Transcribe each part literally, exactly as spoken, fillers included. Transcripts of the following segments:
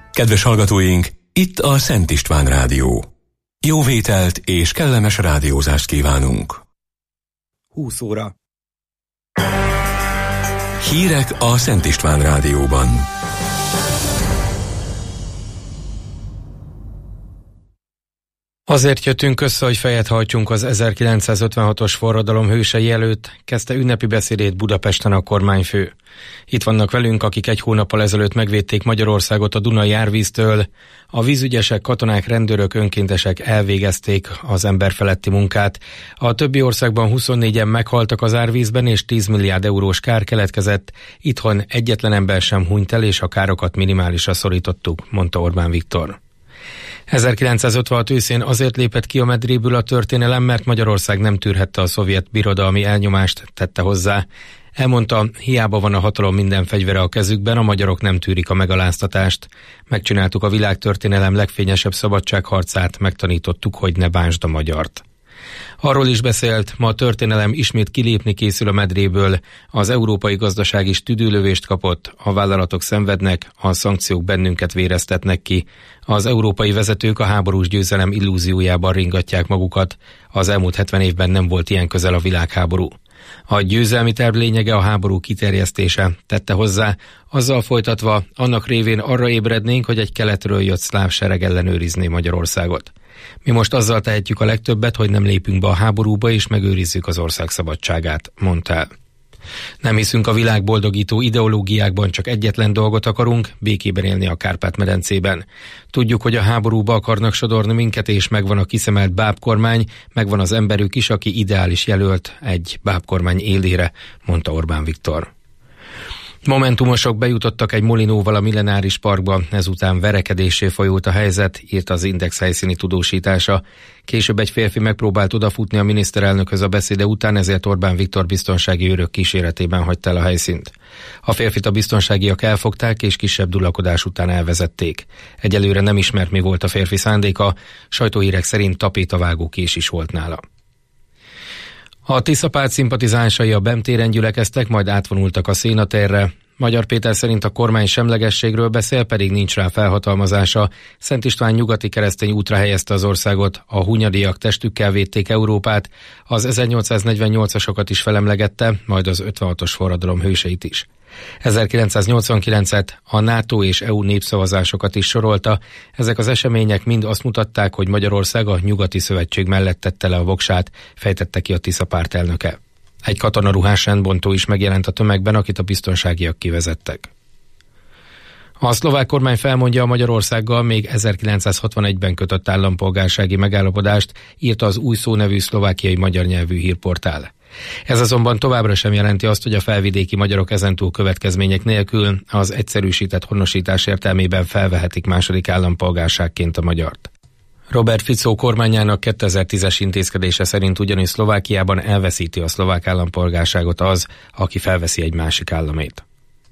Kedves hallgatóink, itt a Szent István Rádió. Jó vételt és kellemes rádiózást kívánunk. húsz óra. Hírek a Szent István Rádióban. Azért jöttünk össze, hogy fejet hajtsunk az ezerkilencszázötvenhatos forradalom hősei előtt, kezdte ünnepi beszédét Budapesten a kormányfő. Itt vannak velünk, akik egy hónappal ezelőtt megvédték Magyarországot a Dunai árvíztől. A vízügyesek, katonák, rendőrök, önkéntesek elvégezték az emberfeletti munkát. A többi országban huszonnégyen meghaltak az árvízben, és tíz milliárd eurós kár keletkezett. Itthon egyetlen ember sem hunyt el, és a károkat minimálisra szorítottuk, mondta Orbán Viktor. ezerkilencszázötvenhat őszén azért lépett ki a medréből a történelem, mert Magyarország nem tűrhette a szovjet birodalmi elnyomást, tette hozzá. Elmondta, hiába van a hatalom minden fegyvere a kezükben, a magyarok nem tűrik a megaláztatást. Megcsináltuk a világtörténelem legfényesebb szabadságharcát, megtanítottuk, hogy ne bánsd a magyart. Arról is beszélt, ma a történelem ismét kilépni készül a medréből, az európai gazdaság is tüdőlövést kapott, a vállalatok szenvednek, a szankciók bennünket véreztetnek ki, az európai vezetők a háborús győzelem illúziójában ringatják magukat, az elmúlt hetven évben nem volt ilyen közel a világháború. A győzelmi terv lényege a háború kiterjesztése, tette hozzá, azzal folytatva, annak révén arra ébrednénk, hogy egy keletről jött szláv sereg ellenőrizné Magyarországot. Mi most azzal tehetjük a legtöbbet, hogy nem lépünk be a háborúba és megőrizzük az ország szabadságát, mondta el. Nem hiszünk a világboldogító ideológiákban, csak egyetlen dolgot akarunk, békében élni a Kárpát-medencében. Tudjuk, hogy a háborúba akarnak sodorni minket, és megvan a kiszemelt bábkormány, megvan az emberük is, aki ideális jelölt egy bábkormány élére, mondta Orbán Viktor. Momentumosok bejutottak egy molinóval a Millenáris Parkba, ezután verekedéssé folyult a helyzet, írt az Index helyszíni tudósítása. Később egy férfi megpróbált odafutni a miniszterelnökhöz a beszéde után, ezért Orbán Viktor biztonsági őrök kíséretében hagyta el a helyszínt. A férfit a biztonságiak elfogták, és kisebb dulakodás után elvezették. Egyelőre nem ismert, mi volt a férfi szándéka, sajtóhírek szerint tapétavágó kés is volt nála. A Tiszapárt szimpatizánsai a Bem téren gyülekeztek, majd átvonultak a Szénatérre. Magyar Péter szerint a kormány semlegességről beszél, pedig nincs rá felhatalmazása. Szent István nyugati keresztény útra helyezte az országot, a hunyadiak testükkel védték Európát, az ezernyolcszáznegyvennyolcasokat is felemlegette, majd az ötvenhatos forradalom hőseit is. ezerkilencszáznyolcvankilencet, a NATO és é u népszavazásokat is sorolta. Ezek az események mind azt mutatták, hogy Magyarország a Nyugati Szövetség mellett tette le a voksát, fejtette ki a Tiszapárt elnöke. Egy katonaruhás rendbontó is megjelent a tömegben, akit a biztonságiak kivezettek. A szlovák kormány felmondja a Magyarországgal még ezerkilencszázhatvanegyben kötött állampolgársági megállapodást, írta az Új Szó nevű szlovákiai magyar nyelvű hírportál. Ez azonban továbbra sem jelenti azt, hogy a felvidéki magyarok ezentúl következmények nélkül az egyszerűsített honosítás értelmében felvehetik második állampolgárságként a magyart. Robert Fico kormányának kétezer-tízes intézkedése szerint ugyanis Szlovákiában elveszíti a szlovák állampolgárságot az, aki felveszi egy másik államét.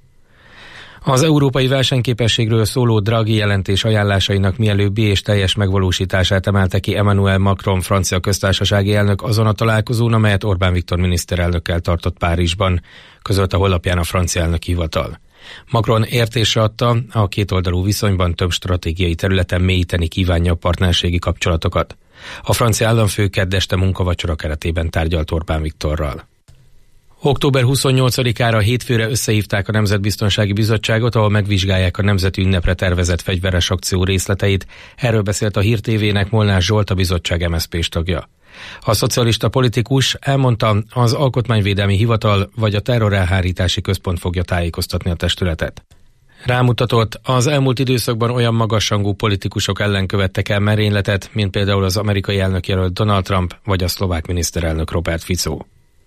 Az európai versenyképességről szóló Draghi jelentés ajánlásainak mielőbbi és teljes megvalósítását emelte ki Emmanuel Macron francia köztársasági elnök azon a találkozón, amelyet Orbán Viktor miniszterelnökkel tartott Párizsban, közölte a honlapján a francia elnöki hivatal. Macron értésre adta, a kétoldalú viszonyban több stratégiai területen mélyíteni kívánja a partnerségi kapcsolatokat. A francia államfő kedd este munkavacsora keretében tárgyalt Orbán Viktorral. október huszonnyolcadikára hétfőre összehívták a Nemzetbiztonsági Bizottságot, ahol megvizsgálják a nemzeti ünnepre tervezett fegyveres akció részleteit. Erről beszélt a Hír té vének Molnár Zsolt, a bizottság em es zé pés tagja. A szocialista politikus elmondta, az Alkotmányvédelmi Hivatal vagy a Terrorelhárítási Központ fogja tájékoztatni a testületet. Rámutatott, az elmúlt időszakban olyan magasrangú politikusok ellen követtek el merényletet, mint például az amerikai elnökjelölt Donald Trump vagy a szlovák miniszterelnök Robert Fico.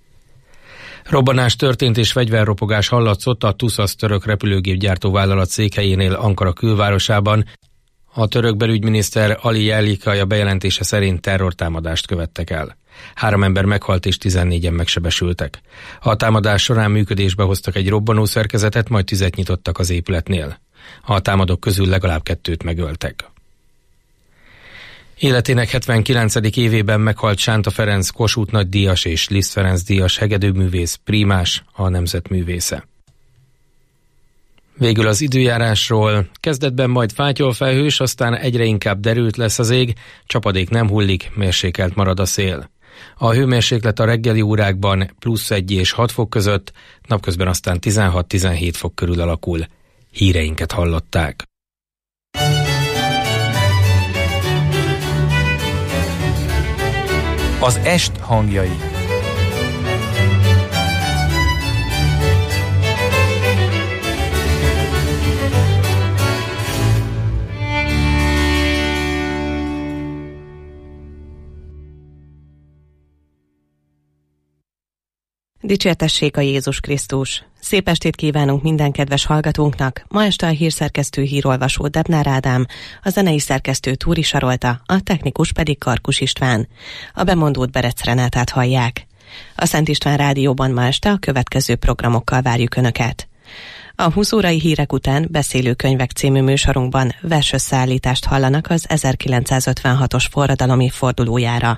Robbanás történt és fegyverropogás hallatszott a TUSAS török repülőgépgyártó vállalat székhelyénél Ankara külvárosában. A török belügyminiszter Ali Yerlikaya bejelentése szerint terrortámadást követtek el. Három ember meghalt és tizennégyen megsebesültek. A támadás során működésbe hoztak egy robbanó szerkezetet, majd tüzet nyitottak az épületnél. A támadók közül legalább kettőt megöltek. Életének hetvenkilencedik évében meghalt Sánta Ferenc Kossuth nagydíjas és Liszt Ferenc díjas hegedűművész, prímás, a nemzet művésze. Végül az időjárásról. Kezdetben majd fátyolfelhős, aztán egyre inkább derült lesz az ég, csapadék nem hullik, mérsékelt marad a szél. A hőmérséklet a reggeli órákban plusz egy és hat fok között, napközben aztán tizenhat-tizenhét fok körül alakul. Híreinket hallották. Az est hangjai. Dicsértessék a Jézus Krisztus! Szép estét kívánunk minden kedves hallgatónknak! Ma este a hírszerkesztő hírolvasó Debnár Ádám, a zenei szerkesztő Túri Sarolta, a technikus pedig Karkus István. A bemondót Berec Renátát hallják. A Szent István Rádióban ma este a következő programokkal várjuk Önöket. A húsz órai hírek után Beszélő könyvek című műsorunkban versösszeállítást hallanak az ezerkilencszázötvenhatos forradalom évfordulójára.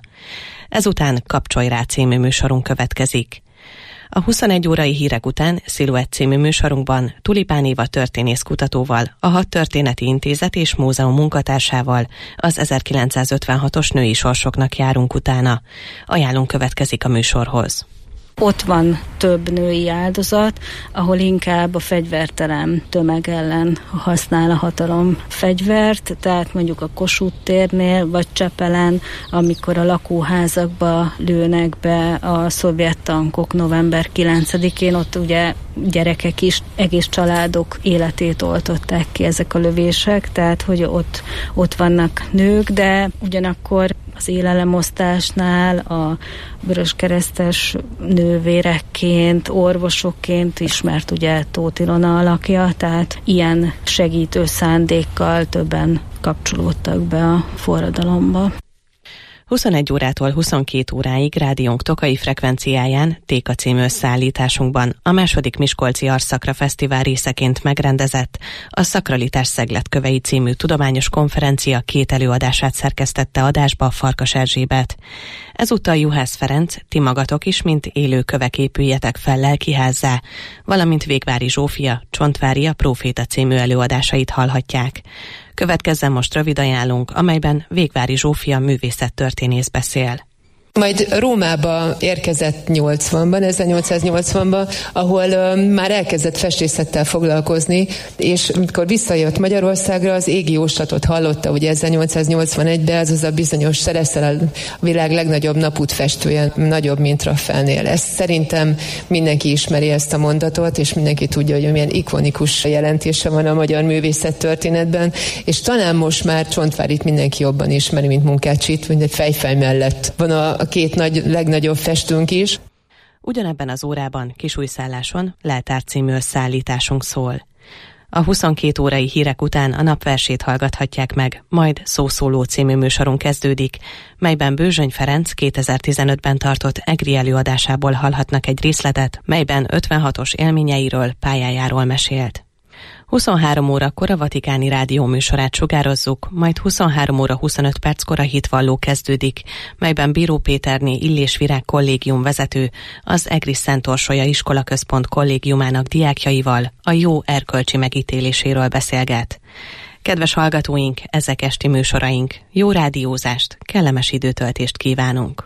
Ezután Kapcsolj rá című műsorunk következik. A huszonegy órai hírek után Sziluett című műsorunkban Tulipán Éva történészkutatóval, a Hadtörténeti Intézet és Múzeum munkatársával az ezerkilencszázötvenhatos női sorsoknak járunk utána. Ajánlunk következik a műsorhoz. Ott van több női áldozat, ahol inkább a fegyvertelen tömeg ellen használ a hatalom fegyvert, tehát mondjuk a Kossuth térnél, vagy Csepelen, amikor a lakóházakba lőnek be a szovjet tankok november kilencedikén, ott ugye gyerekek is, egész családok életét oltották ki ezek a lövések, tehát hogy ott, ott vannak nők, de ugyanakkor az élelemosztásnál a vöröskeresztes nővérekként, orvosokként ismert ugye Tóth Ilona alakja, tehát ilyen segítő szándékkal többen kapcsolódtak be a forradalomba. huszonegy órától huszonkét óráig rádiónk tokai frekvenciáján Téka című összeállításunkban a második Miskolci Arszakra Fesztivál részeként megrendezett a Szakralitás Szegletkövei című tudományos konferencia két előadását szerkesztette adásba Farkas Erzsébet. Ezúttal Juhász Ferenc, ti magatok is, mint élő kövek épüljetek fel lelkiházzá, valamint Végvári Zsófia, Csontvári a Próféta című előadásait hallhatják. Következzen most rövid ajánlónk, amelyben Végvári Zsófia művészettörténész beszél. Majd Rómába érkezett nyolcvanban, ezernyolcszáznyolcvanban, ahol uh, már elkezdett festészettel foglalkozni, és amikor visszajött Magyarországra, az égi jóslatot hallotta, ugye ezernyolcszáznyolcvanegyben, ez az a bizonyos Szereszel a világ legnagyobb napútfestője, nagyobb, mint Raffaelnél. Ezt szerintem mindenki ismeri ezt a mondatot, és mindenki tudja, hogy milyen ikonikus jelentése van a magyar művészettörténetben, és talán most már Csontvárit mindenki jobban ismeri, mint Munkácsit, mint egy fejfej mellett van a a két nagy, legnagyobb festőnk is. Ugyanebben az órában Kisújszálláson Leltár című összeállításunk szól. A huszonkét órai hírek után a napversét hallgathatják meg, majd Szószóló című műsorunk kezdődik, melyben Bőzsöny Ferenc kétezer-tizenötben tartott egri előadásából hallhatnak egy részletet, melyben ötvenhatos élményeiről, pályájáról mesélt. huszonhárom órakor a Vatikáni Rádió műsorát sugározzuk, majd huszonhárom óra huszonöt perckor a Hitvalló kezdődik, melyben Bíró Péterné Illés Virág kollégium vezető az Egri Szent Orsolya Iskolaközpont kollégiumának diákjaival a jó erkölcsi megítéléséről beszélget. Kedves hallgatóink, ezek esti műsoraink. Jó rádiózást, kellemes időtöltést kívánunk!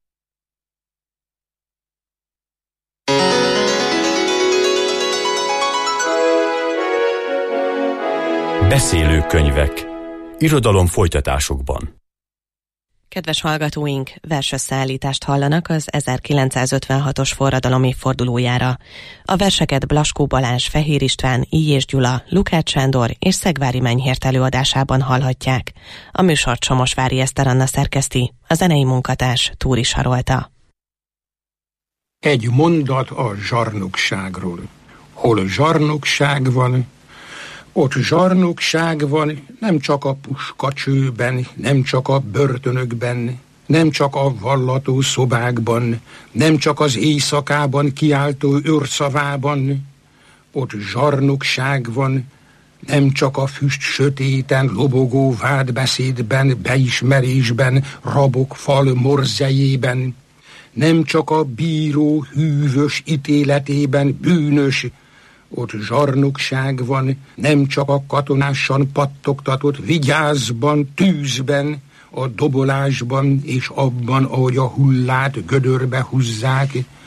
Beszélő könyvek. Irodalom folytatásokban. Kedves hallgatóink, versösszeállítást hallanak az ezerkilencszázötvenhatos forradalom évfordulójára. A verseket Blaskó Balázs, Fehér István, Illyés Gyula, Lukács Sándor és Szegvári Menyhért előadásában hallhatják. A műsort Somosvári Eszter Anna szerkeszti, a zenei munkatárs Túri Sarolta. Egy mondat a zsarnokságról. Hol zsarnokság van, ott zsarnokság van, nem csak a puskacsőben, nem csak a börtönökben, nem csak a vallató szobákban, nem csak az éjszakában kiáltó őrszavában. Ott zsarnokság van, nem csak a füst sötéten, lobogó vádbeszédben, beismerésben, rabok fal morzsejében, nem csak a bíró hűvös ítéletében bűnös, ott zsarnokság van, nem csak a katonásan pattogtatott vigyázban, tűzben, a dobolásban és abban, ahogy a hullát gödörbe húzzák,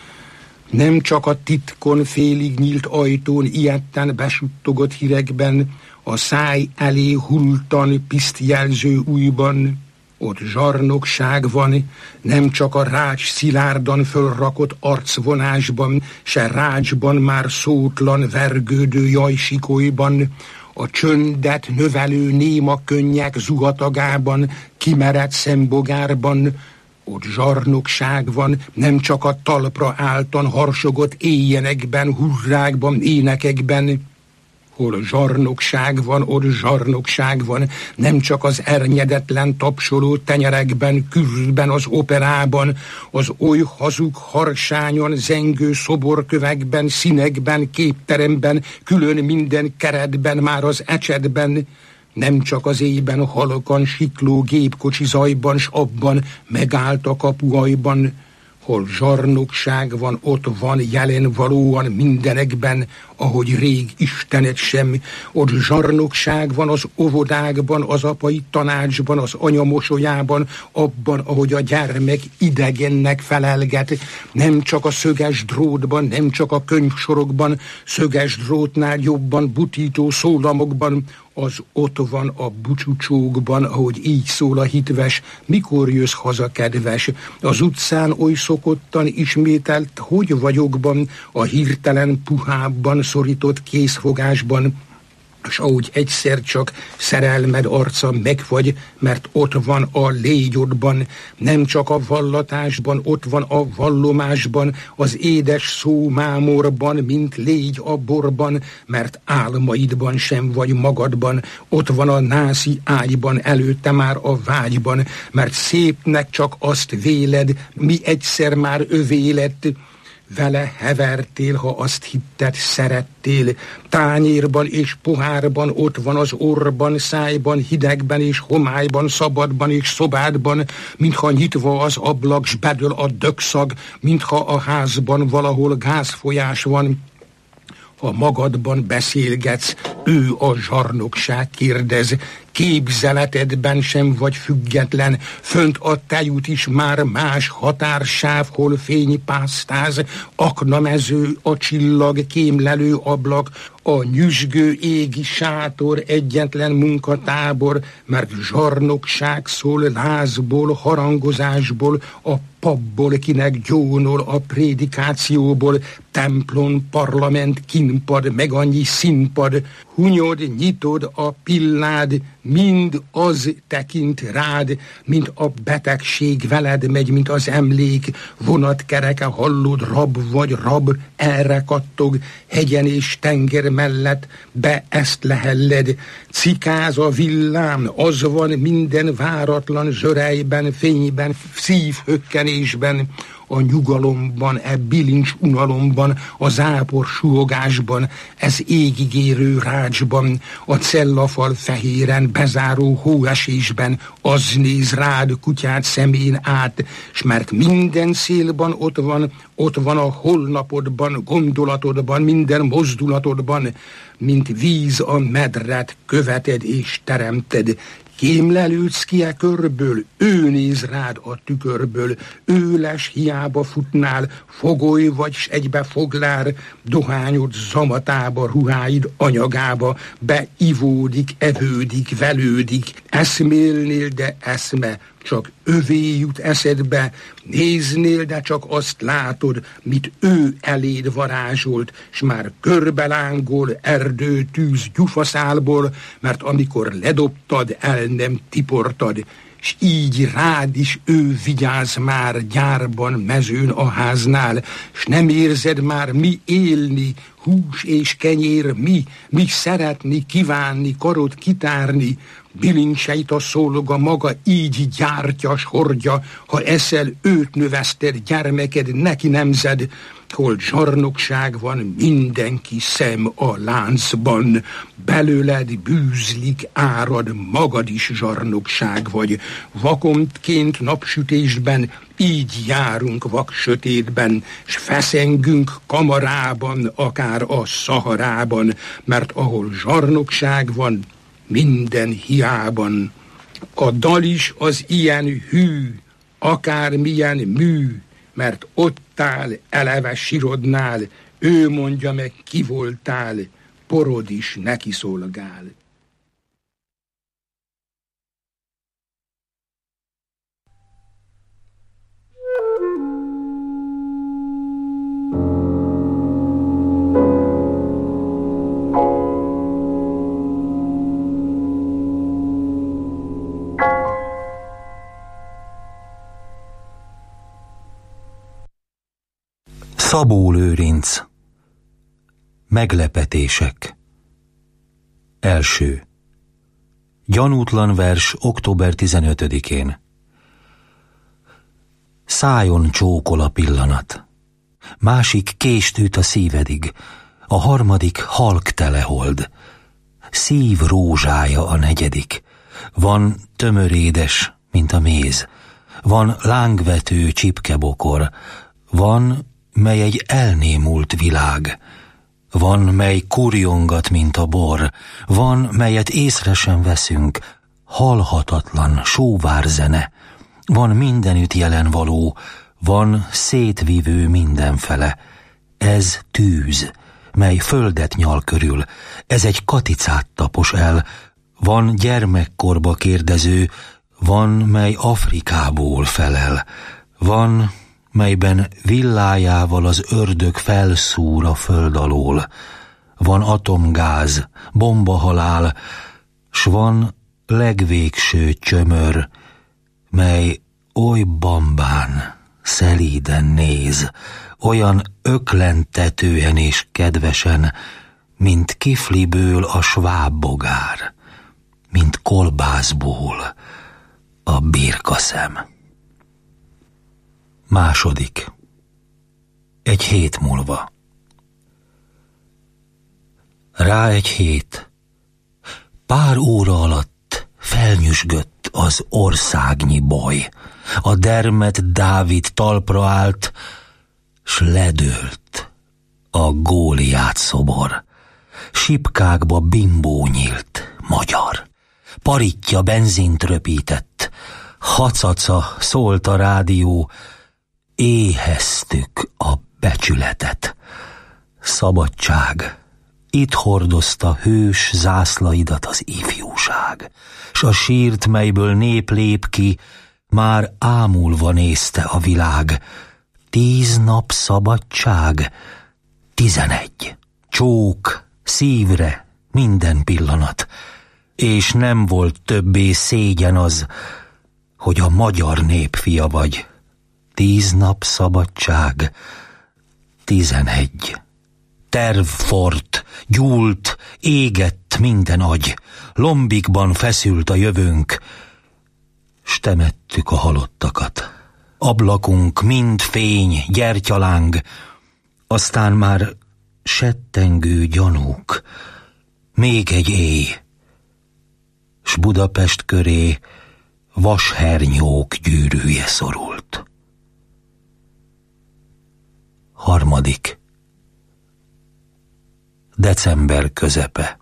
nem csak a titkon félig nyílt ajtón ijedten besuttogott hírekben, a száj elé hultan pisztjelző ujjban, ott zsarnokság van, nem csak a rács szilárdan fölrakott arcvonásban, se rácsban már szótlan vergődő jajsikolyban, a csöndet növelő néma könnyek zuhatagában, kimerett szembogárban, ott zsarnokság van, nem csak a talpra álltan harsogott éjjenekben, hurrákban, énekekben, hol zsarnokság van, ott zsarnokság van, nem csak az ernyedetlen tapsoló tenyerekben, kürben, az operában, az oly hazug harsányon zengő szoborkövekben, színekben, képteremben, külön minden keretben, már az ecsetben, nem csak az éjben halkan sikló gépkocsi zajban, s abban megállt a kapuajban, hol zsarnokság van, ott van jelen valóan mindenekben, ahogy rég Istenet sem, ott zsarnokság van az óvodákban, az apai tanácsban, az anya mosolyában, abban, ahogy a gyermek idegennek felelget, nem csak a szöges drótban, nem csak a könyvsorokban, szöges drótnál jobban butító szólamokban, az ott van a bucsúcsókban, ahogy így szól a hitves, mikor jössz haza, kedves, az utcán oly szokottan ismételt, hogy vagyokban, a hirtelen puhábban szorított készfogásban, és ahogy egyszer csak szerelmed arca megfagy, mert ott van a légyodban, nem csak a vallatásban, ott van a vallomásban, az édes szó mámorban, mint légy a borban, mert álmaidban sem vagy magadban, ott van a nászi ágyban, előtte már a vágyban, mert szépnek csak azt véled, mi egyszer már övé lett, vele hevertél, ha azt hitted, szerettél. Tányérban és pohárban ott van az orrban, szájban, hidegben és homályban, szabadban és szobádban, mintha nyitva az ablak, s bedől a dögszag, mintha a házban valahol gázfolyás van. Ha magadban beszélgetsz, ő a zsarnokság, kérdez, képzeletedben sem vagy független, fönt a tejút is már más határsáv, hol fény pásztáz, aknamező, a csillag, kémlelő ablak, a nyüzsgő égi sátor, egyetlen munkatábor, mert zsarnokság szól lázból, harangozásból, a papból, kinek gyónol a prédikációból, templom, parlament, kinpad, meg annyi színpad, hunyod, nyitod a pillád, mind az tekint rád, mint a betegség veled megy, mint az emlék, vonatkereke hallod, rab vagy rab, erre kattog, hegyen és tenger mellett, be ezt lehelled, cikáz a villám, az van minden váratlan zsörejben, fényben, szívhökkenésben, a nyugalomban, e bilincs unalomban, a zápor suhogásban, ez égigérő rácsban, a cellafal fehéren bezáró hóesésben, az néz rád kutyát szemén át, s mert minden szélban ott van, ott van a holnapodban, gondolatodban, minden mozdulatodban, mint víz a medret követed és teremted. Kémlelődsz ki e körből, ő néz rád a tükörből, ő les hiába futnál, fogoly vagy s egybe foglár, dohányod zamatába, ruháid anyagába, beivódik, evődik, velődik, eszmélnél, de eszme, csak övé jut eszedbe, néznél, de csak azt látod, mit ő eléd varázsolt, s már körbelángol erdő tűz gyufaszálból, mert amikor ledobtad, el nem tiportad, s így rád is ő vigyáz már gyárban, mezőn a háznál, s nem érzed már mi élni, hús és kenyér mi, mi szeretni, kívánni, karod kitárni, bilincseit a szóloga maga így gyártja, s hordja, ha eszel őt növeszted, gyermeked neki nemzed, hol zsarnokság van, mindenki szem a láncban, belőled bűzlik, árad, magad is zsarnokság vagy. Vakontként napsütésben így járunk vak sötétben, s feszengünk kamarában, akár a Szaharában, mert ahol zsarnokság van, minden hiában. A dal is az ilyen hű, akármilyen mű, mert ott áll, eleve sirodnál, ő mondja meg, ki voltál, porod is neki szolgál. Szabó Lőrinc. Meglepetések. Első. Gyanútlan vers október tizenötödikén. Szájon csókol a pillanat. Másik kést üt a szívedig. A harmadik halk telehold. Szív rózsája a negyedik. Van tömörédes, mint a méz. Van lángvető csipkebokor. Van, mely egy elnémult világ. Van, mely kurjongat, mint a bor. Van, melyet észre sem veszünk. Halhatatlan, sóvárzene. Van mindenütt jelen való. Van szétvivő mindenfele. Ez tűz, mely földet nyal körül. Ez egy katicát tapos el. Van gyermekkorba kérdező. Van, mely Afrikából felel. Van, melyben villájával az ördög felszúr a föld alól. Van atomgáz, bombahalál, s van legvégső csömör, mely oly bambán, szelíden néz, olyan öklentetően és kedvesen, mint kifliből a sváb bogár, mint kolbászból a birkaszem. Második. Egy hét múlva. Rá egy hét. Pár óra alatt felnyüzsgött az országnyi baj. A dermet Dávid talpra állt, s ledőlt a Góliát szobor. Sipkákba bimbó nyílt, magyar. Paritja benzint röpített. Hacaca szólt a rádió. Éheztük a becsületet. Szabadság, itt hordozta hős zászlaidat az ifjúság, s a sírt, melyből nép lép ki, már ámulva nézte a világ. Tíz nap szabadság, tizenegy. Csók, szívre, minden pillanat, és nem volt többé szégyen az, hogy a magyar nép fia vagy. Tíz nap szabadság, tizenegy. Terv fort, gyúlt, égett minden agy, lombikban feszült a jövőnk, s temettük a halottakat. Ablakunk mind fény, gyertyaláng, aztán már settengő gyanúk, még egy éj, s Budapest köré vashernyók gyűrűje szorult. Harmadik. December közepe.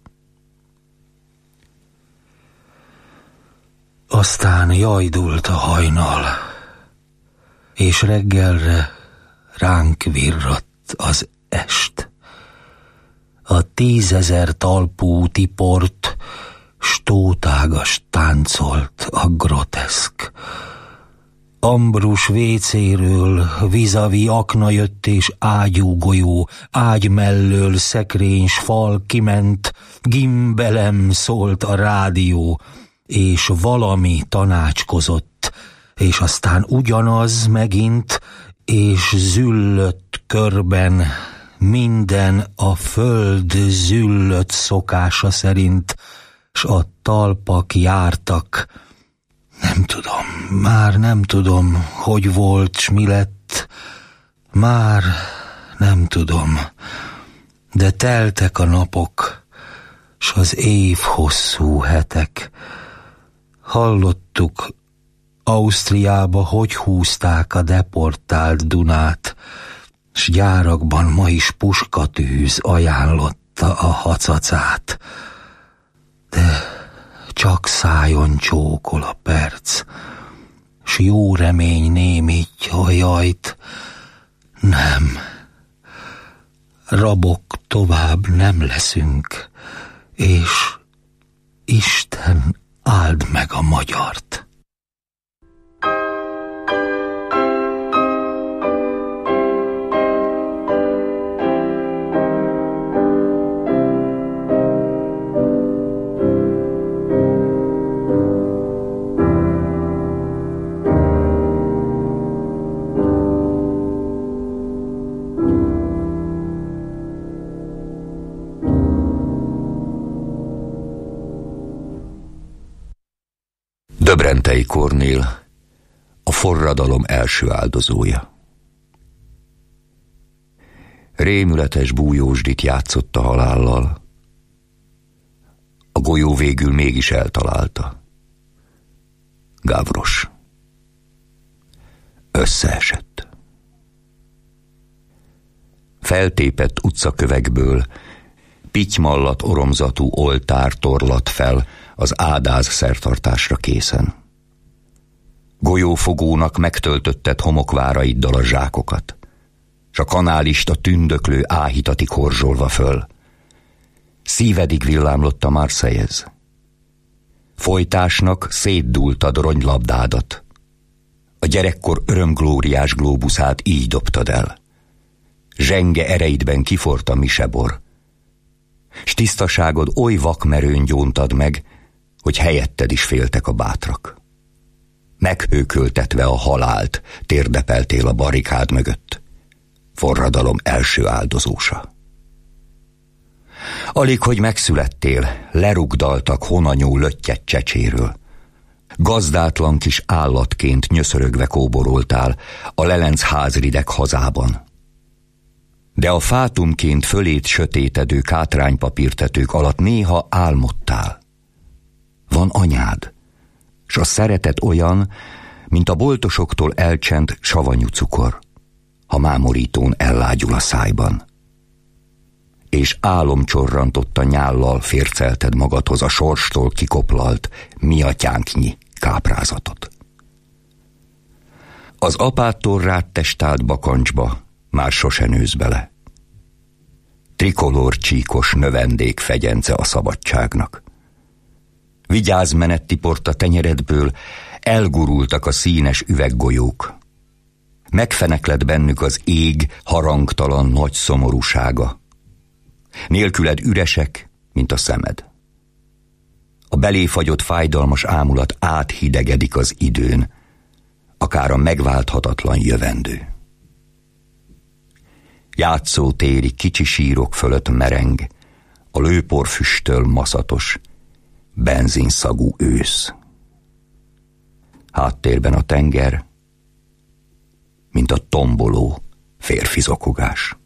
Aztán jajdult a hajnal, és reggelre ránk virradt az est. A tízezer talpú tiport stótágas táncolt a groteszk. Ambrus vécéről vizavi akna jött és ágyúgolyó, ágy mellől szekrény s fal kiment, gimbelem szólt a rádió, és valami tanácskozott, és aztán ugyanaz megint, és züllött körben minden a föld züllött szokása szerint, s a talpak jártak. Nem tudom, már nem tudom, hogy volt, s mi lett, már nem tudom, de teltek a napok, s az év hosszú hetek. Hallottuk, Ausztriába hogy húzták a deportált Dunát, s gyárakban ma is puskatűz ajánlotta a hacacát. De csak szájon csókol a perc, s jó remény némítja a jajt. Nem, rabok tovább nem leszünk, és Isten áld meg a magyart. Döbrentei Kornél, a forradalom első áldozója. Rémületes bújósdit játszott a halállal. A golyó végül mégis eltalálta. Gavros. Összeesett. Feltépett utcakövekből pitymallat oromzatú oltár torlat fel az ádáz szertartásra készen. Golyófogónak megtöltötted homokváraiddal a zsákokat, s a kanálista tündöklő áhítatig horzsolva föl. Szívedig villámlott a Marseillaise. Folytásnak szétdúltad ronylabdádat. A gyerekkor örömglóriás glóbuszát így dobtad el. Zsenge ereidben kiforrt a misebor, s tisztaságod oly vakmerőn gyóntad meg, hogy helyetted is féltek a bátrak. Meghőköltetve a halált, térdepeltél a barikád mögött. Forradalom első áldozósa. Alig, hogy megszülettél, lerugdaltak honanyó löttyet csecséről. Gazdátlan kis állatként nyöszörögve kóboroltál a Lelenc házrideg hazában. De a fátumként fölét sötétedő kátránypapírtetők alatt néha álmodtál. Van anyád, s a szeretet olyan, mint a boltosoktól elcsent savanyú cukor, ha mámorítón ellágyul a szájban. És álomcsorrantott a nyállal fércelted magadhoz a sorstól kikoplalt miatyánknyi káprázatot. Az apától rád testált bakancsba már sose nősz bele. Trikolór csíkos növendék fegyence a szabadságnak. Vigyázz, menetti port a tenyeredből, elgurultak a színes üveggolyók. Megfenekled bennük az ég harangtalan nagy szomorúsága. Nélküled üresek, mint a szemed. A beléfagyott fájdalmas ámulat áthidegedik az időn, akár a megválthatatlan jövendő. Játszótéri kicsi sírok fölött mereng a lőporfüsttől maszatos, benzinszagú ősz. Háttérben a tenger, mint a tomboló férfi zokogás.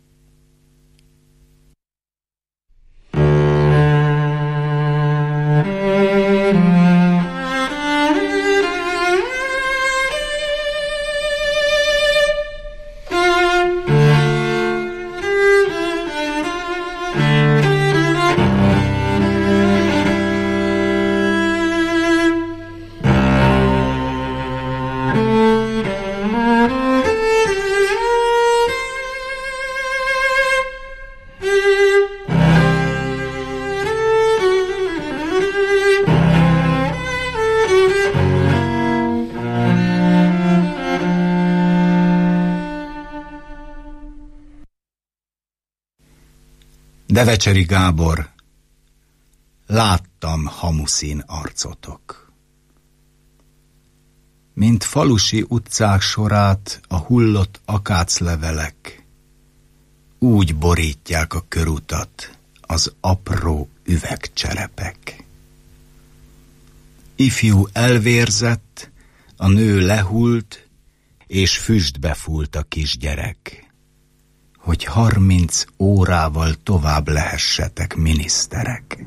Devecseri Gábor, láttam hamuszín arcotok. Mint falusi utcák sorát a hullott akáclevelek, úgy borítják a körutat az apró üvegcserepek. Ifjú elvérzett, a nő lehult, és füstbe fúlt a kisgyerek. hogy harminc órával tovább lehessetek miniszterek.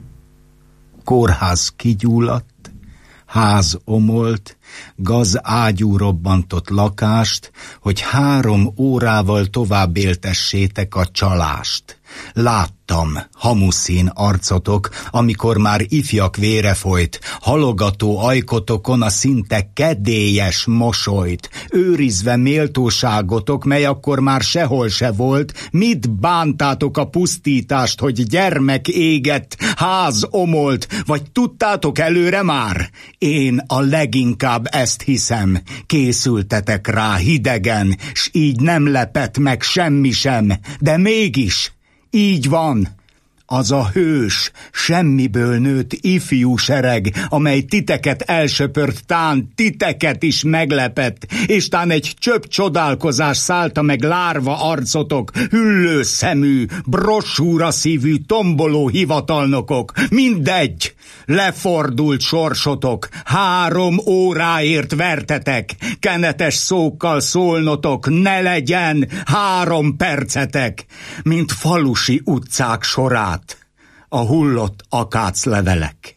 Kórház kigyulladt, ház omolt, gaz ágyú robbantott lakást, hogy három órával tovább éltessétek a csalást. Láttam hamuszín arcotok, amikor már ifjak vére folyt, halogató ajkotokon a szinte kedélyes mosolyt, őrizve méltóságotok, mely akkor már sehol se volt, mit bántátok a pusztítást, hogy gyermek égett, ház omolt, vagy tudtátok előre már? Én a leginkább ezt hiszem, készültetek rá hidegen, s így nem lepett meg semmi sem, de mégis így van. Az a hős, semmiből nőtt ifjú sereg, amely titeket elsöpört, tán titeket is meglepett, és tán egy csöpp csodálkozás szállta meg lárva arcotok, hüllő szemű, brossúra szívű, tomboló hivatalnokok, mindegy, lefordult sorsotok, három óráért vertetek, kenetes szókkal szólnotok, ne legyen három percetek, mint falusi utcák sorát, a hullott akáclevelek.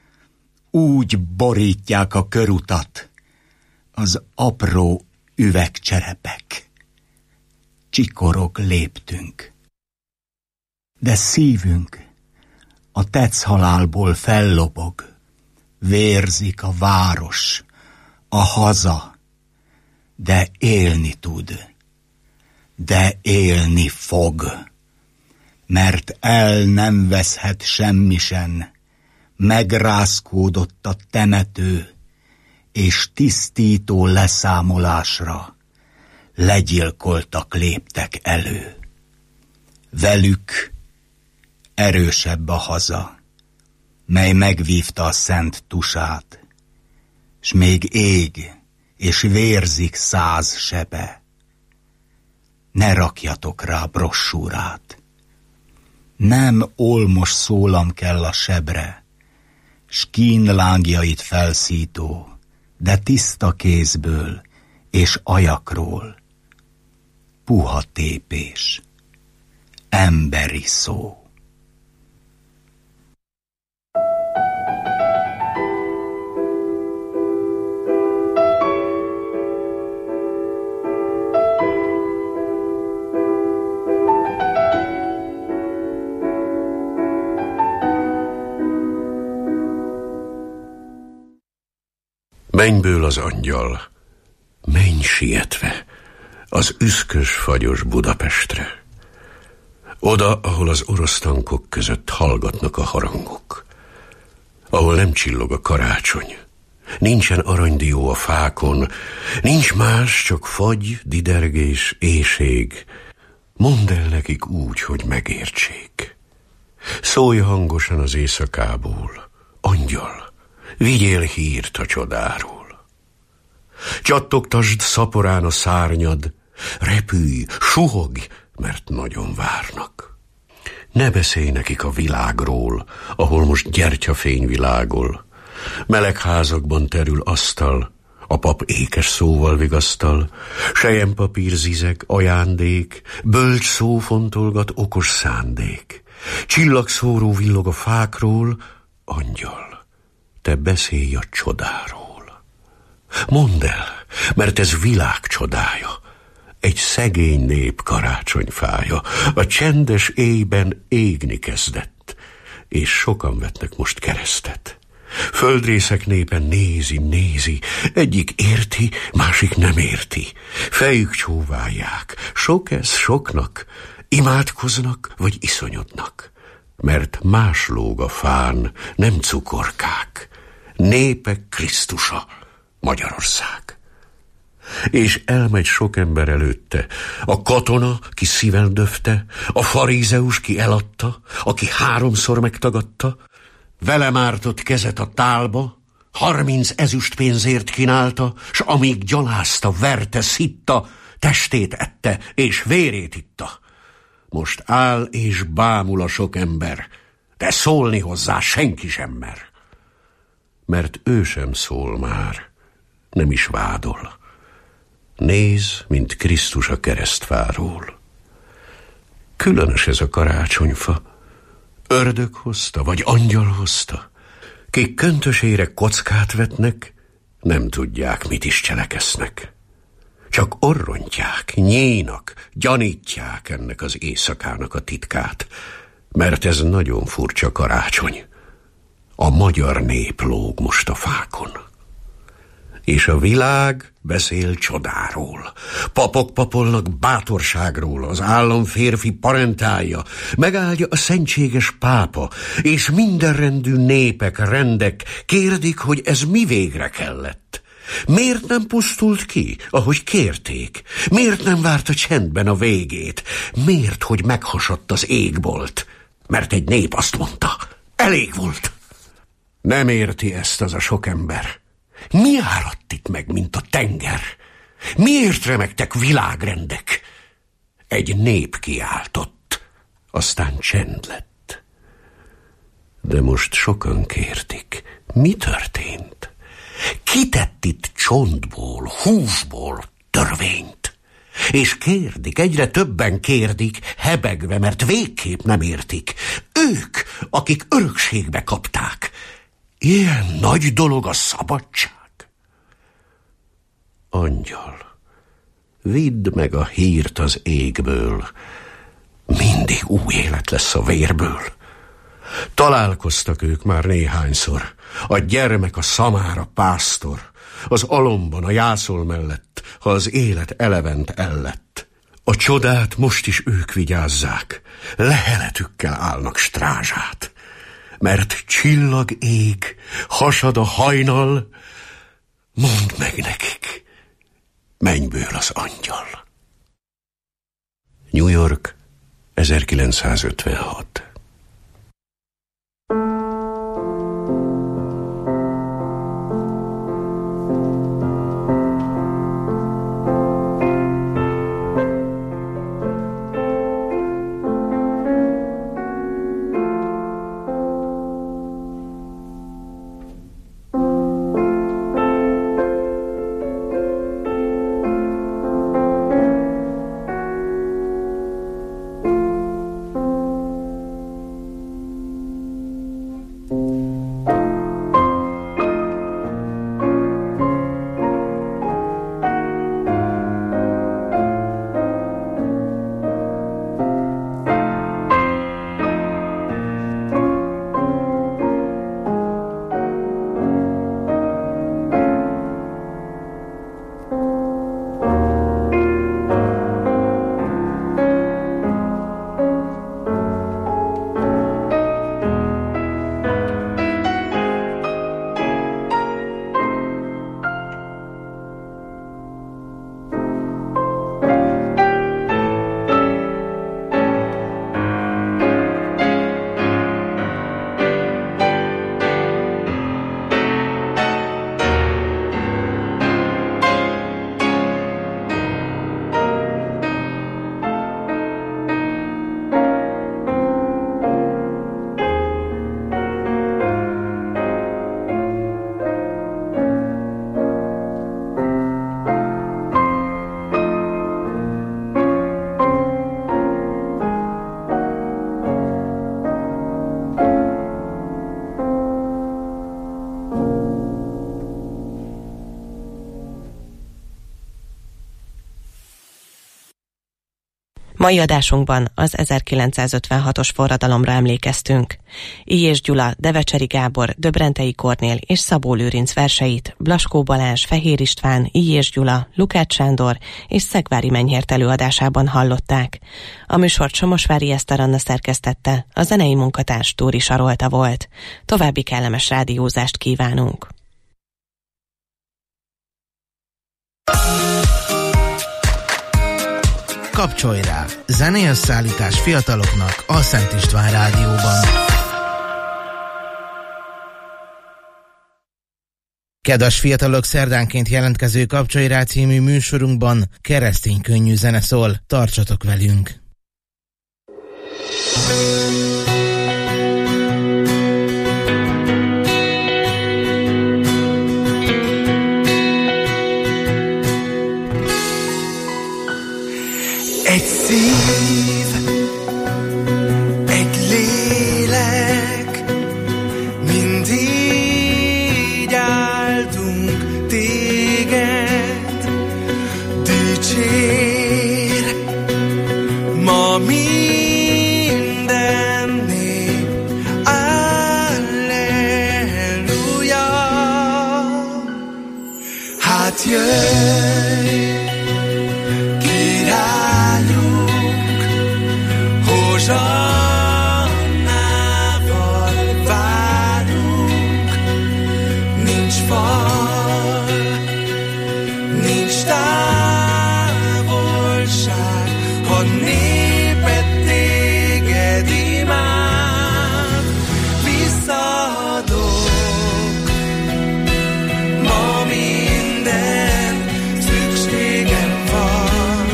Úgy borítják a körutat az apró üvegcserepek. Csikorog léptünk, de szívünk a tetszhalálból fellobog, vérzik a város, a haza, de élni tud, de élni fog. Mert el nem veszhet semmisen, megrázkódott a temető, és tisztító leszámolásra legyilkoltak léptek elő. Velük erősebb a haza, mely megvívta a szent tusát, s még ég és vérzik száz sebe. Ne rakjatok rá brossúrát, nem olmos szólam kell a sebre, s kínlángjait felszító, de tiszta kézből és ajakról. Puha tépés, emberi szó. Mennyből az angyal, menj sietve az üszkös, fagyos Budapestre. Oda, ahol az orosz tankok között hallgatnak a harangok, ahol nem csillog a karácsony, nincsen aranydió a fákon, nincs más, csak fagy, didergés, éhség. Mondd el nekik úgy, hogy megértsék. Szólj hangosan az éjszakából, angyal, vigyél hírt a csodáról. Csattogtasd szaporán a szárnyad, repülj, suhogj, mert nagyon várnak. Ne beszélj nekik a világról, ahol most gyertyafény világol. Meleg házakban terül asztal, a pap ékes szóval vigasztal, selyempapír zizeg, ajándék, bölcs szó fontolgat, okos szándék. Csillagszóró villog a fákról, angyal, te beszélj a csodáról. Mondd el, mert ez világ csodája, egy szegény nép karácsonyfája, a csendes éjben égni kezdett, és sokan vetnek most keresztet. Földrészek népen nézi, nézi, egyik érti, másik nem érti. Fejük csóválják, sok ez soknak, imádkoznak vagy iszonyodnak, mert más lóg a fán, nem cukorkák, népek Krisztusa, Magyarország. És elmegy sok ember előtte, a katona, ki szíven döfte, a farízeus, ki eladta, aki háromszor megtagadta, vele mártott kezet a tálba, harminc ezüst pénzért kínálta, s amíg gyalázta, verte, szitta, testét ette, és vérét itta. Most áll és bámul a sok ember, de szólni hozzá senki sem mer. Mert ő sem szól már, nem is vádol. Néz, mint Krisztus a keresztfáról. Különös ez a karácsonyfa. Ördög hozta, vagy angyal hozta? Kik köntösére kockát vetnek, nem tudják, mit is cselekesznek. Csak orrontják, nyínak, gyanítják ennek az éjszakának a titkát, mert ez nagyon furcsa karácsony. A magyar nép lóg most a fákon. És a világ beszél csodáról. Papok papolnak bátorságról, az államférfi parentálja, megáldja a szentséges pápa, és mindenrendű népek, rendek kérdik, hogy ez mi végre kellett. Miért nem pusztult ki, ahogy kérték? Miért nem várta csendben a végét? Miért, hogy meghasadt az égbolt? Mert egy nép azt mondta, elég volt. Nem érti ezt az a sok ember. Mi áradt itt meg, mint a tenger? Miért remegtek világrendek? Egy nép kiáltott, aztán csend lett. De most sokan kértik, mi történt? Ki tett itt csontból, húsból törvényt? És kérdik, egyre többen kérdik, hebegve, mert végképp nem értik. Ők, akik örökségbe kapták. Ilyen nagy dolog a szabadság. Angyal, vidd meg a hírt az égből, mindig új élet lesz a vérből. Találkoztak ők már néhányszor, a gyermek a szamára pásztor, az alomban a jászol mellett, ha az élet elevent ellett. A csodát most is ők vigyázzák, leheletükkel állnak strázsát. Mert csillag ég, hasad a hajnal, mondd meg nekik, mennyből az angyal. New York, ezerkilencszázötvenhat. Mai adásunkban az ezerkilencszázötvenhatos forradalomra emlékeztünk. Illyés Gyula, Devecseri Gábor, Döbrentei Kornél és Szabó Lőrinc verseit Blaskó Balázs, Fehér István, Illyés Gyula, Lukács Sándor és Szegvári Menyhért előadásában hallották. A műsort Somosvári Eszter Anna szerkesztette, a zenei munkatárs Tóri Sarolta volt. További kellemes rádiózást kívánunk! Kapcsolj rá! Zenei összeállítás fiataloknak a Szent István Rádióban. Kedves fiatalok, szerdánként jelentkező Kapcsolj rá című műsorunkban keresztény könnyű zene szól. Tartsatok velünk! Egy szív Hát jöjj, királyunk, hozsannával várunk. Nincs fal, nincs távolság, ha néped téged imád, visszaadok. Ma minden szükségem van,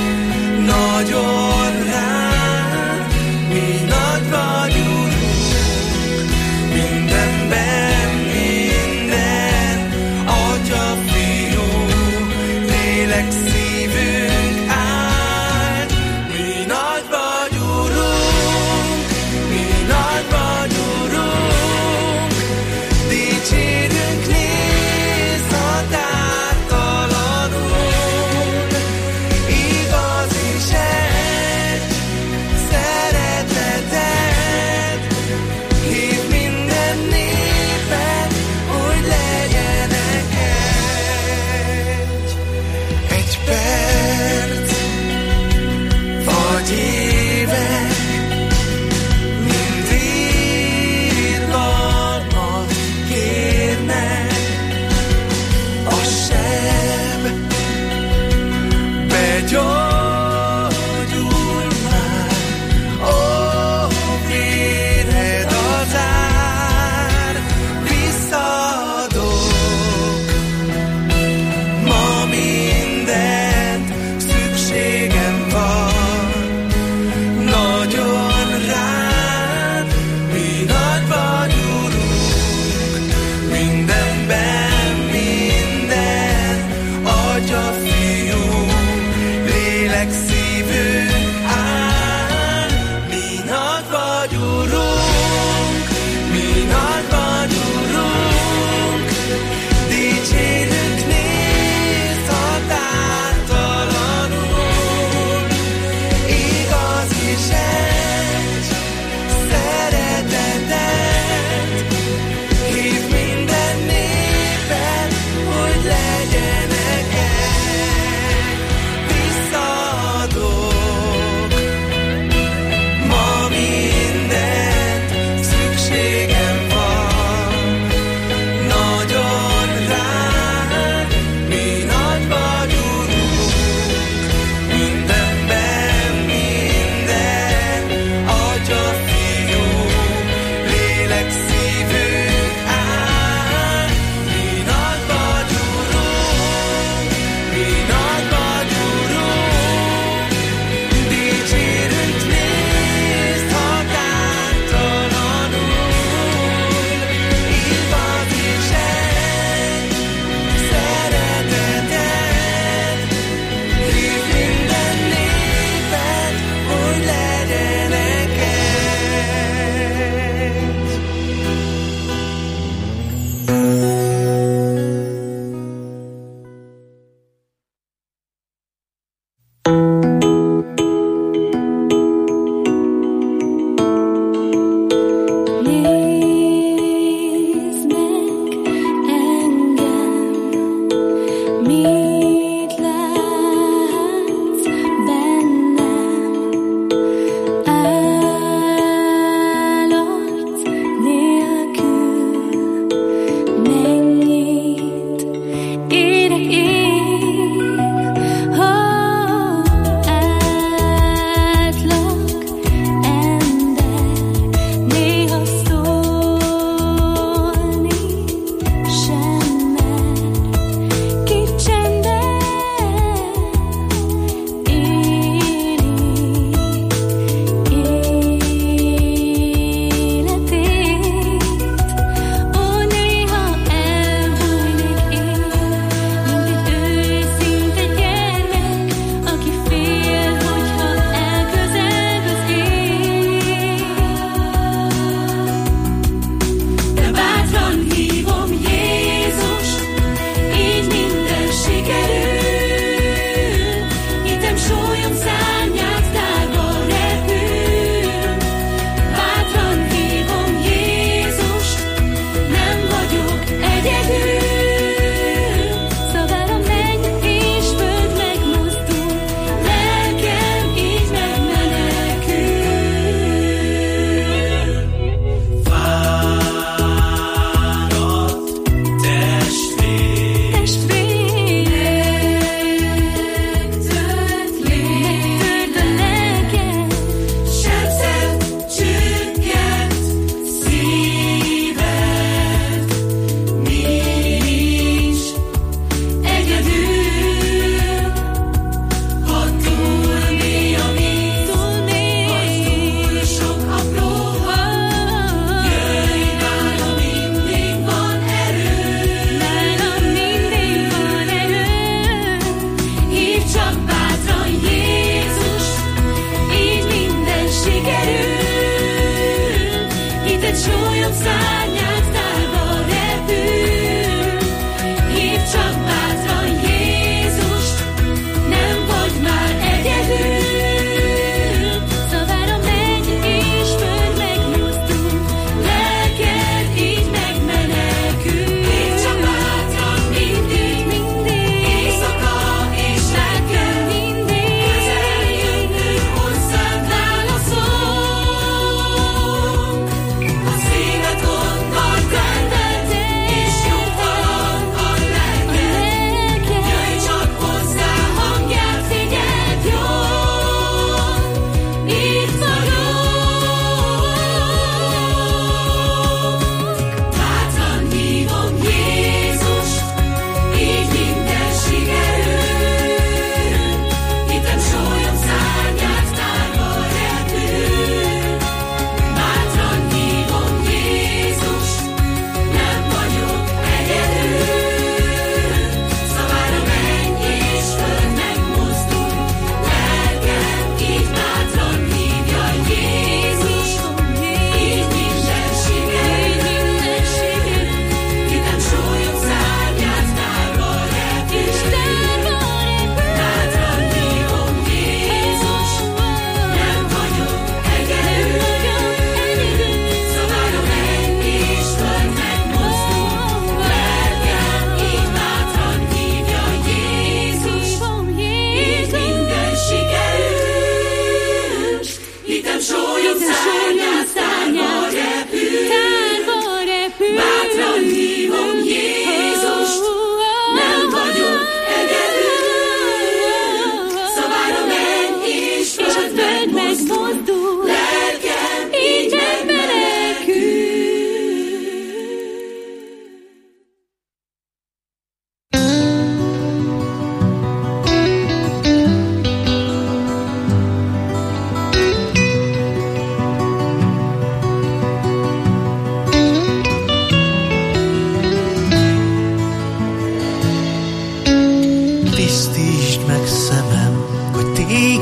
nagyon rád, mi nagy vagy, Urunk, mindenben minden, Atya, Fiú, lélek, szívünk áld. Mi nagy vagy, Urunk, mi nagy vagy, Urunk, dicsérünk néz határtalanul. Igaz és egy szereteted hív minden népet, hogy legyenek egy. Egy perc vagy évek, mind irgalmat kérnek. A seb begyógyul már, ó, véred az ár, visszaadok. Ma mindent szükségem van, nagyon rád, mi nagy vagy, Urunk, mindenben minden,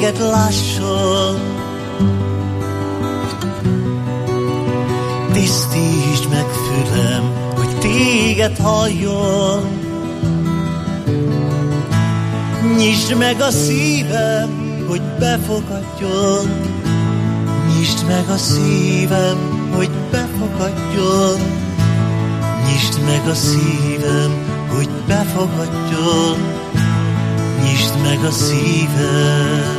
téged lásson. Tisztítsd meg fülem, hogy téged halljon. Nyisd meg a szívem, hogy befogadjon. Nyisd meg a szívem, hogy befogadjon. Nyisd meg a szívem, hogy befogadjon. Nyisd meg a szívem.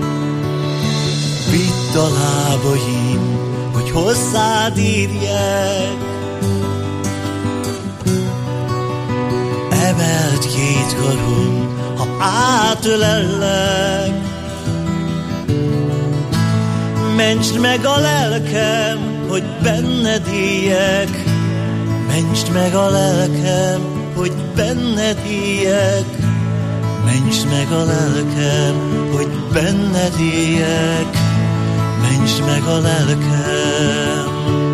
Vidd a lábaim, hogy hozzád érjek. Emeld két karom, ha átölellek. Mentsd meg a lelkem, hogy benned éljek. Mentsd meg a lelkem, hogy benned éljek. Mentsd meg a lelkem, hogy benned éljek. Mentsd meg a lelkem.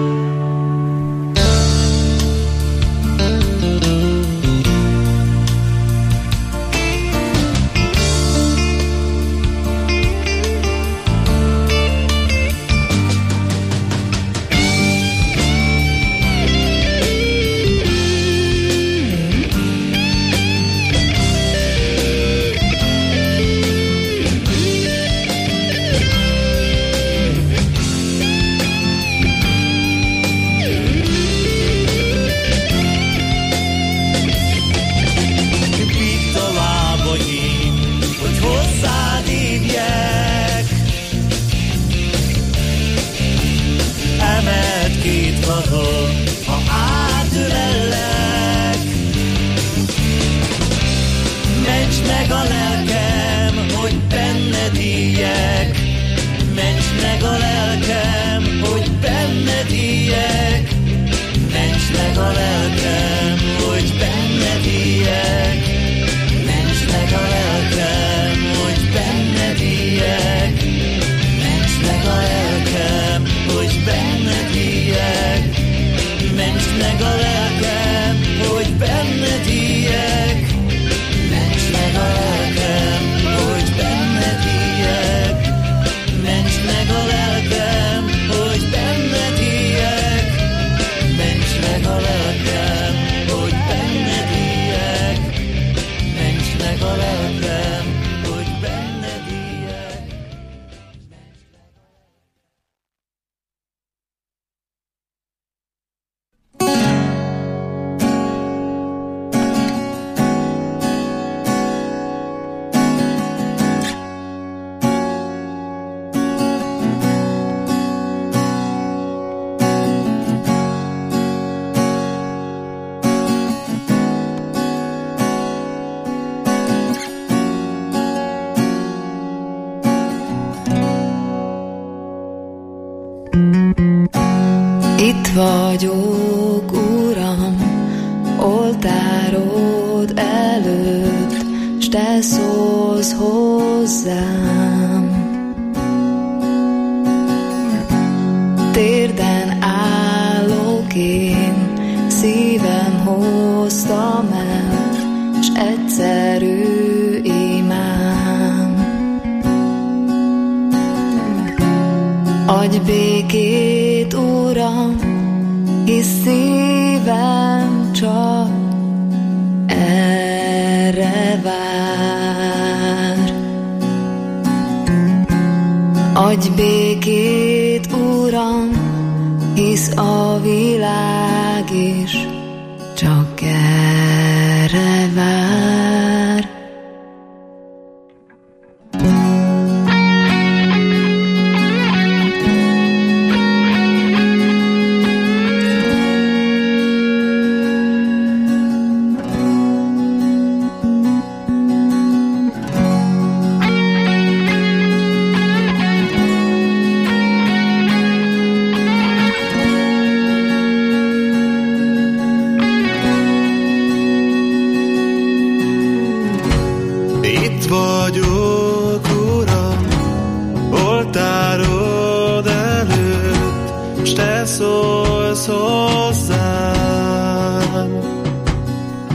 Itt vagyok, Uram, oltárod előtt, s te szólsz hozzám. Térden állok én, szívem hoztam el, s egyszerű imám. Adj békét, Uram, hisz szívem csak erre vár. Adj békét, Uram, hisz a világ is csak erre vár.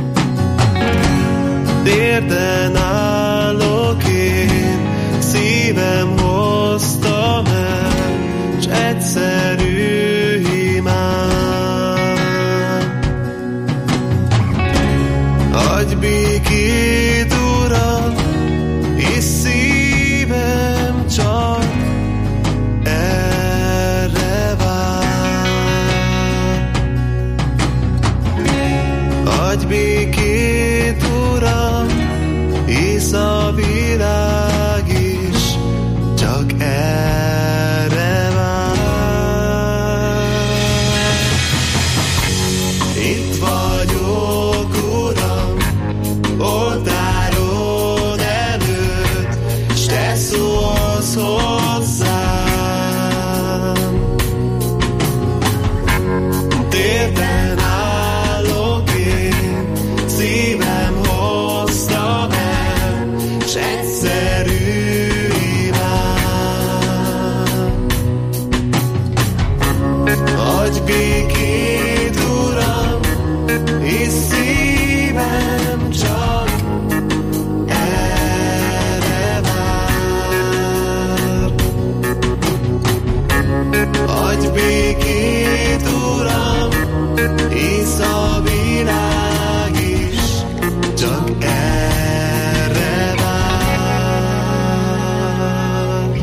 Térden állok én, szívem szívem hoztam el, s egyszerű imám. Adj békét, Uram, és szívem csak erre vár. Adj békét, Uram, hisz a világ is csak erre vár. Itt vagyok, Uram, oltárod előtt, s te szólsz hozzám. Térden állok én, szívem hoztam el, s egyszerű imám. Adj békét, Uram, hisz szívem csak erre vár. Adj békét, Uram, hisz a világ is csak erre vár.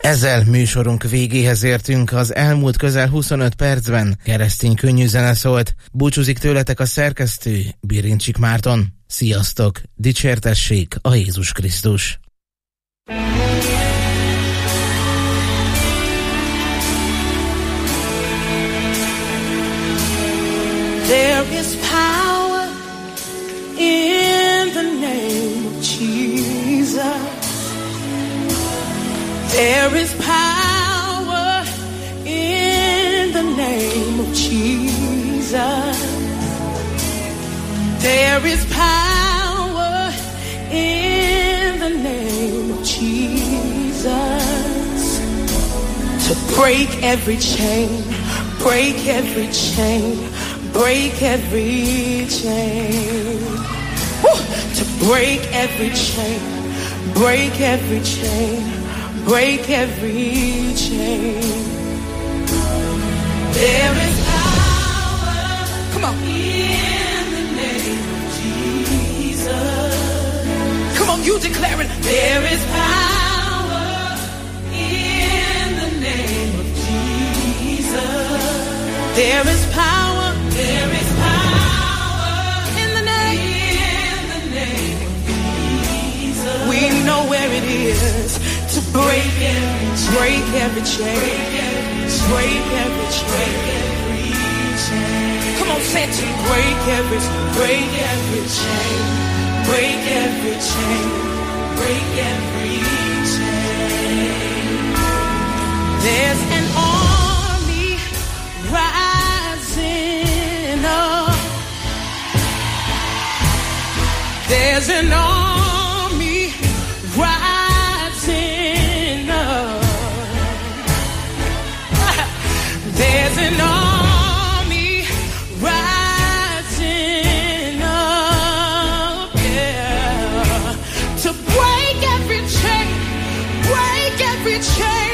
Ezzel műsorunk végéhez értünk, az elmúlt közel huszonöt percben keresztény könnyű zene szólt. Búcsúzik tőletek a szerkesztő, Birincsik Márton. Sziasztok, dicsértessék a Jézus Krisztus! There is power in the name of Jesus. There is power in the name of Jesus. There is power in the name of Jesus to break every chain, break every chain, break every chain. Woo! To break every chain, break every chain, break every chain. There is power, come on, in the name of Jesus. Come on, you declare it. There is power in the name of Jesus. There is power, there is power in the name, in the name of Jesus. We know where it is to break every, break every chain, break every chain, break every chain. Come on, say it to me. Break every, break every chain, break every chain, break every chain. There's an army rising up. There's an army rising up. There's an army rising up, yeah, to break every chain, break every chain.